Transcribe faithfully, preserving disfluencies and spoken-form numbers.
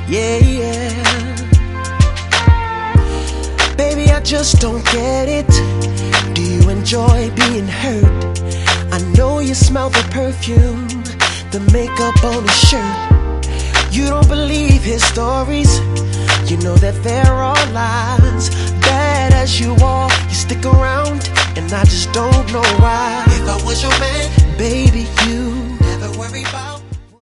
Yeah, yeah. Baby, I just don't get it. Do you enjoy being hurt? I know you smell the perfume, the makeup on his shirt. You don't believe his stories. You know that there are lies. Bad as you are, you stick around, and I just don't know why. If I was your man, baby, you never worry about